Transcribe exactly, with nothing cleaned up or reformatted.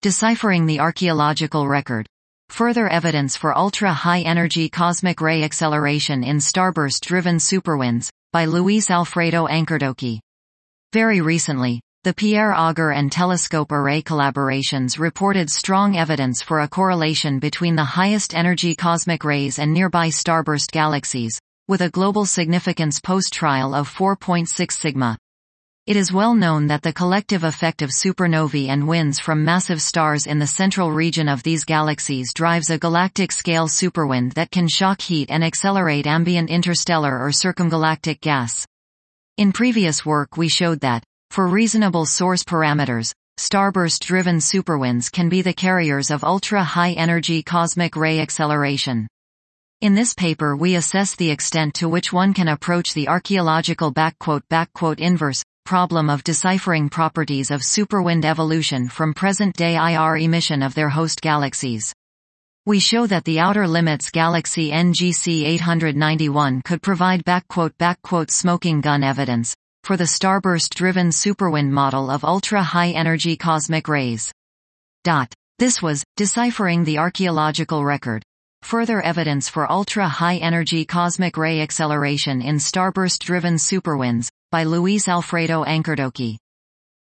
Deciphering the archaeological record. Further evidence for ultra-high-energy cosmic ray acceleration in starburst-driven superwinds, by Luis Alfredo Ancardocchi. Very recently, the Pierre Auger and Telescope Array collaborations reported strong evidence for a correlation between the highest energy cosmic rays and nearby starburst galaxies, with a global significance post-trial of four point six sigma. It is well known that the collective effect of supernovae and winds from massive stars in the central region of these galaxies drives a galactic-scale superwind that can shock heat and accelerate ambient interstellar or circumgalactic gas. In previous work we showed that, for reasonable source parameters, starburst-driven superwinds can be the carriers of ultra-high-energy cosmic ray acceleration. In this paper we assess the extent to which one can approach the archaeological backquote backquote inverse problem of deciphering properties of superwind evolution from present-day I R emission of their host galaxies. We show that the outer limits galaxy N G C eight ninety-one could provide backquote backquote smoking gun evidence for the starburst-driven superwind model of ultra-high-energy cosmic rays. Dot. This was Deciphering the Archaeological Record. Further evidence for ultra-high-energy cosmic ray acceleration in starburst-driven superwinds, by Luis Alfredo Ancardocchi.